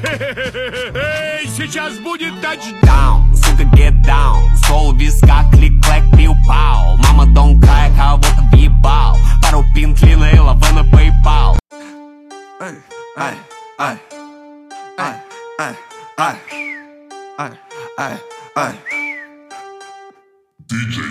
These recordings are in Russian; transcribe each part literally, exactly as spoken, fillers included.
Эй, сейчас будет тачдаун. Сука, get down. Сол в висках, клик-клэк, пиу-пау. Мама, don't cry, кого-то въебал. Пару пинт, Лина и лавы на PayPal. Ай, ай, ай, ай, ай, ай, ай, ай, ай. диджей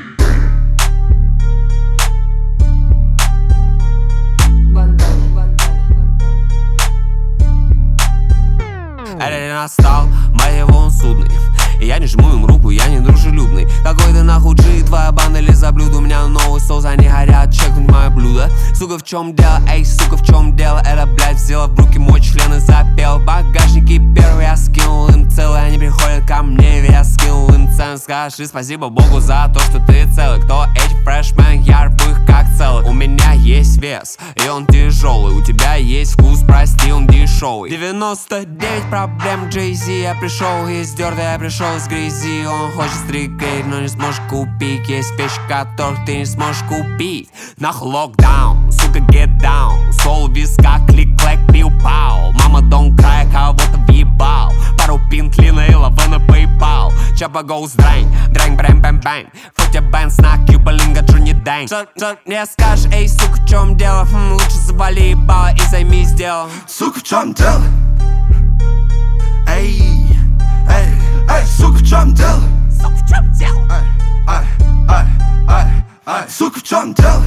Элли настал, мать его, он судный. И я не жму им руку, я не дружелюбный. Какой ты нахуй джи, твоя банда ли за блюдо? У меня новый соус, они горят, чекнуть мое блюдо. Сука, в чем дело, эй, сука, в чем дело? Это, блядь, взяла в руки мой член и запел. Багажники первые, я скинул им целый. Они приходят ко мне, я скинул им цену. Скажи спасибо Богу за то, что ты целый. Кто эти фрешмен, я рву их как целых. У меня есть вес, и он тяжелый. У тебя есть вкус, прости, он дешевый. девяносто девять проблем, Джей-Зи. Я пришел из дерда, я пришел из грязи. Он хочет стрикать, но не сможешь купить. Есть вещи, которых ты не сможешь купить. Нахуй локдаун, сука, get down. Сол в висках, клик-клэк, пиу-пау. Мама, don't cry, кого-то въебал. Пару пинт, Лина и лавы на PayPal. Чапа goes дрэнь, дрэнь, брэм, бэм, бэнь. Футя бэнс на Кьюба, линга, Джуни Дэнь. Что, что мне скажешь, эй, сука, в чем дело? Хм, лучше завали ебало и займись делом. Сука, в чем дело? Эй, эй, эй, сука, в чем дело? Сука, в чем дело? Ай, ай, ай, ай, сука, в чем дело?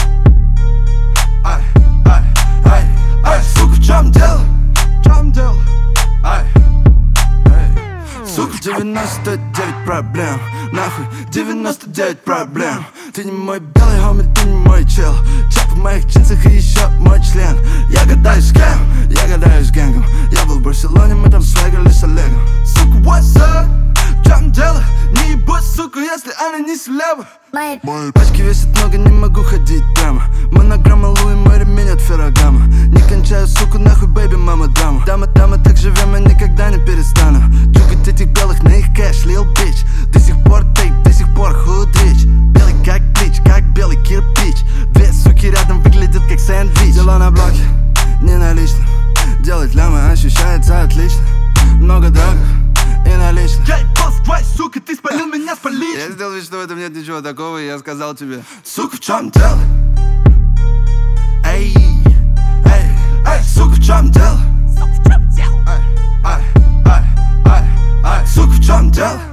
Ай, ай, ай, ай, сука, в чем дело? В чем дело? Ай, эй, сука, девяносто девять проблем. Нахуй, девяносто девять проблем. Ты не мой белый хоми, ты не мой чел. Чап в моих джинсах и еще мой член. Я гадаю с кем? Я гадаю с гэнгом. Я был в Барселоне, мы там свегали с Олегом. Сука, what's up? В чем дело? Не ебать, сука, если она не слева. Мои пачки весят много, не могу ходить прямо. Монограмма Луи, мой ремень от Феррагама. Не кончаю, сука, нахуй, бэйби, мама, драма. Дама, дама, так живем, я никогда не перестану. Джугать этих белых на их кэш, лил бич. До сих пор тейп, до сих пор худрич. Белый как блич, как белый кирпич. Две суки рядом выглядят как сэндвич. Дела на блоке, не налично. Делать лямы ощущается отлично. Много драгов и налично. Эй, босс, твой, сука, ты спалил меня с поличным. Я сделал вид, что в этом нет ничего такого, и я сказал тебе: сука, в чем дело? Эй, эй, эй, сука, в чем дело? Сука, в чем дело? Ай, ай, ай, ай, ай, сука, в чем дело?